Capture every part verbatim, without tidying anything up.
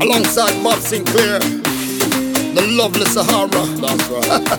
alongside Bob Sinclair, the lovely Sahara. That's right.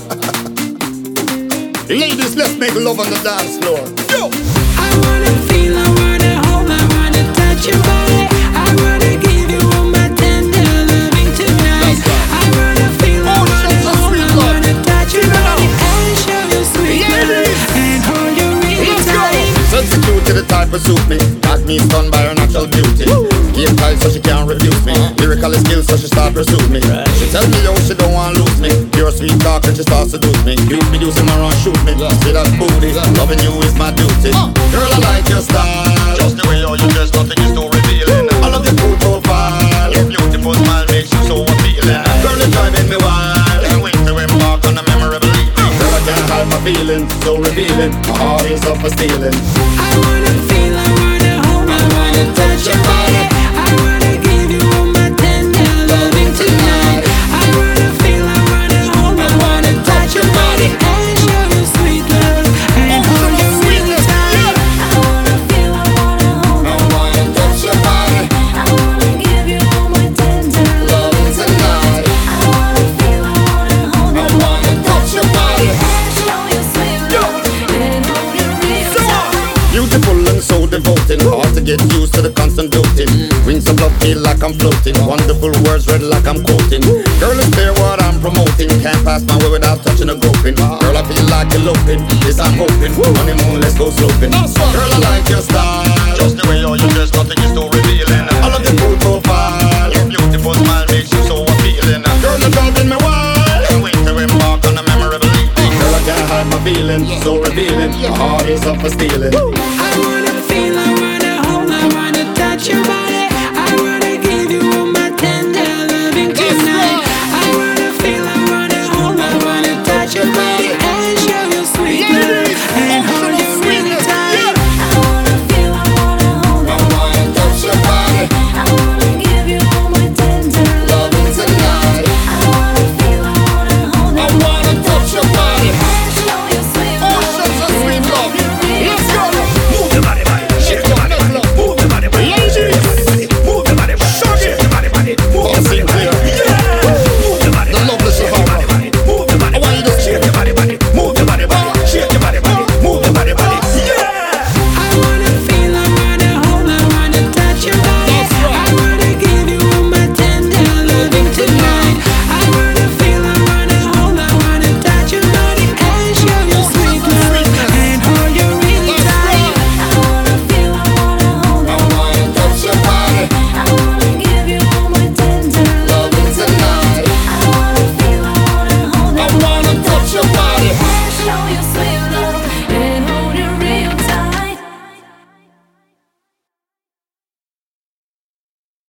Ladies, let's make love on the dance floor. Yo! I wanna feel, I wanna hold, I wanna touch your body. I wanna give you all my tender loving tonight. Right. I wanna feel, I Oh, wanna shit, hold, I love. wanna touch your body and show you sweet Ladies. love and hold you really Let's go! tight. Sexy cute to the type of suit me. Got me stunned by her natural beauty. Game tight so she can't refuse me. Lyrical skills so she start pursue me. She tell me yo she don't want lose me. Pure sweet talk and she starts seduce me. You be using my run shoot me. See that booty, loving you is my duty. Girl, I like your style. Just the way how you dress, nothing is too revealing. I love your cool profile. Your beautiful smile makes you so appealing. Girl, it's driving me wild. Can't wait to embark on a memorable evening. Girl, I can't hide my feelings, so revealing. My heart is up for stealing. I wanna feel, I wanna hold, I wanna touch your body. I wanna give you all my tender loving tonight. I wanna feel, I wanna hold, I wanna touch your body and show you sweet love and hold you really tight. I wanna feel, I wanna hold, I wanna touch your body. I wanna give you all my tender loving tonight. I wanna feel, I wanna hold, I wanna touch your body and show you sweet love and hold you real tight. Beautiful and so devoting. Hard to get used to the constant doting. Wings of love feel like I'm floating. Wonderful words read like I'm quoting. Girl, it's clear what I'm promoting. Can't pass my way without touching a groping. Girl, I feel like eloping. This I'm hoping. Honeymoon, let's go sloping. Girl, I like your style. Just the way how you dress, nothing is too revealing. I love your cool profile. Your beautiful smile makes you so appealing. Girl, you're driving me wild. Can't wait to embark on a memorable evening. Girl, I can't hide my feelings, so revealing. My heart is up for stealing.